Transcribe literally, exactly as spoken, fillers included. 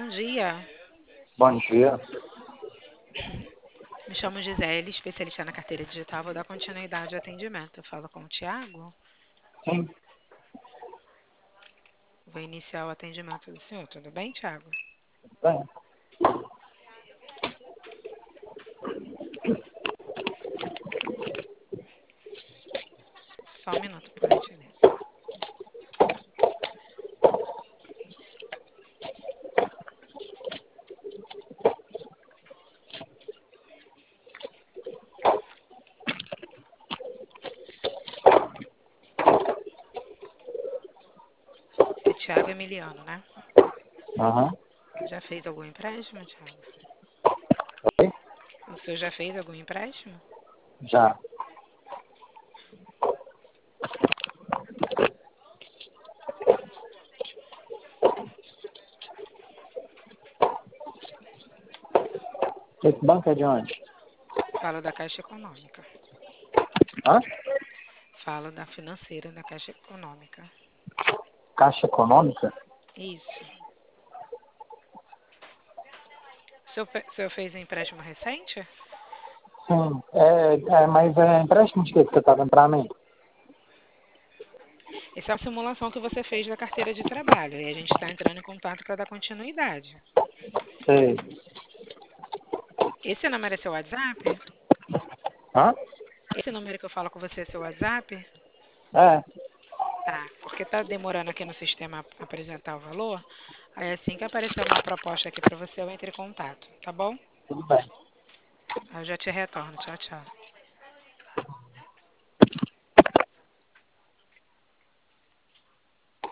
dia. Bom dia. Me chamo Gisele, especialista na carteira digital. Vou dar continuidade ao atendimento. Eu falo com o Tiago. Sim, Vou iniciar o atendimento do senhor. Tudo bem, Tiago? bem. Só um minuto, por gentileza. É Tiago Emiliano, né? Aham. Já fez algum empréstimo, Tiago? Oi? O senhor já fez algum empréstimo? Já. Esse banco é de onde? Falo da Caixa Econômica. Hã? Falo da financeira da Caixa Econômica. Caixa Econômica? Isso. O senhor, fe- o senhor fez um empréstimo recente? Sim. É, é, mas é empréstimo de que que você está dando para mim? Essa é a simulação que você fez da carteira de trabalho. E a gente está entrando em contato para dar continuidade. Sei. Esse número é seu WhatsApp? Hã? Esse número que eu falo com você é seu WhatsApp? É, Tá, porque tá demorando aqui no sistema a apresentar o valor. Aí assim que aparecer uma proposta aqui para você, eu entro em contato, tá bom? tudo bem. Aí eu já te retorno. Tchau, tchau.